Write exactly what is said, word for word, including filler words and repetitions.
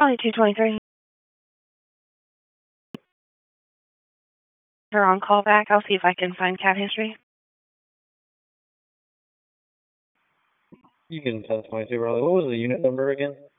Only two twenty-three. Her on call back. I'll see if I can find cat history. You can tell twenty-two, Riley. What was the unit number again?